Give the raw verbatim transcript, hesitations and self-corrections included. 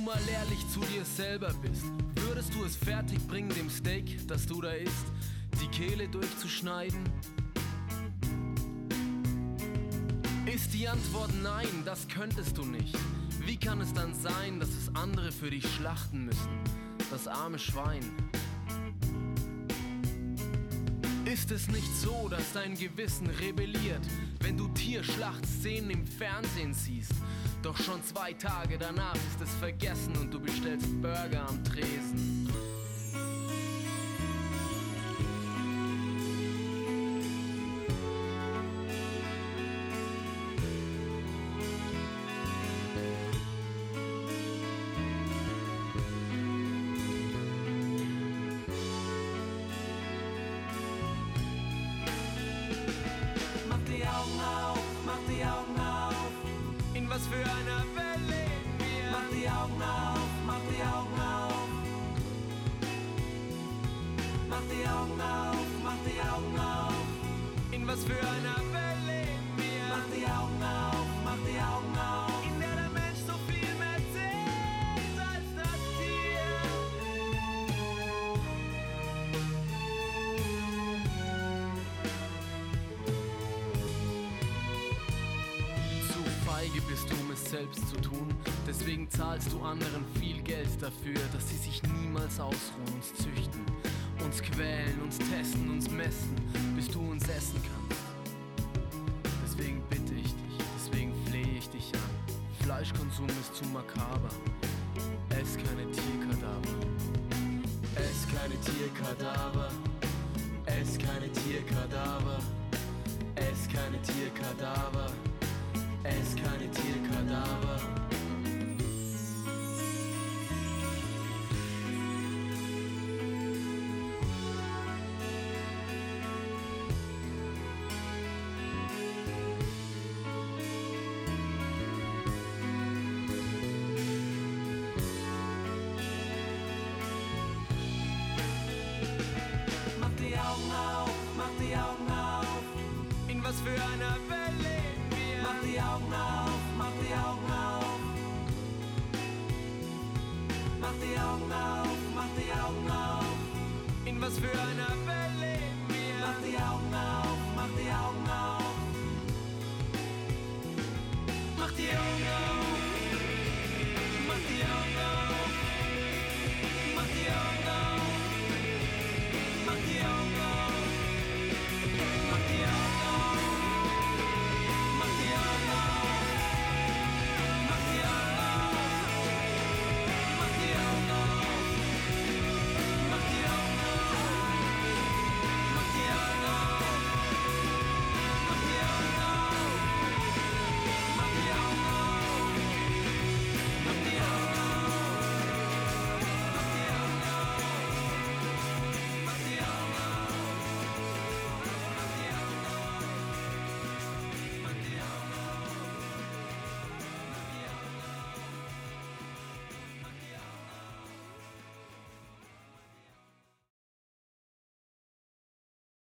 mal ehrlich zu dir selber bist, würdest du es fertig bringen, dem Steak, das du da isst, die Kehle durchzuschneiden? Ist die Antwort nein, das könntest du nicht. Wie kann es dann sein, dass es andere für dich schlachten müssen? Das arme Schwein. Ist es nicht so, dass dein Gewissen rebelliert, wenn du Tierschlachtszenen im Fernsehen siehst? Doch schon zwei Tage danach ist es vergessen und du bestellst Burger am Tresen. In was für einer Welt leben wir? Mach die Augen auf, mach die Augen auf. Mach die Augen auf, mach die Augen auf. In was für einer Welt leben wir? Mach die Augen auf, mach die Augen auf. In der der Mensch so viel mehr zählt als das Tier. Zu feige bist du, um es selbst zu tun. Deswegen zahlst du anderen viel Geld dafür, dass sie sich niemals ausruhen, uns züchten, uns quälen, uns testen, uns messen, bis du uns essen kannst. Deswegen bitte ich dich, deswegen flehe ich dich an. Fleischkonsum ist zu makaber. Ess keine Tierkadaver. Ess keine Tierkadaver. Ess keine Tierkadaver. Ess keine Tierkadaver. Ess keine Tierkadaver. Mach die Augen auf, mach die Augen auf. In was für einer Welt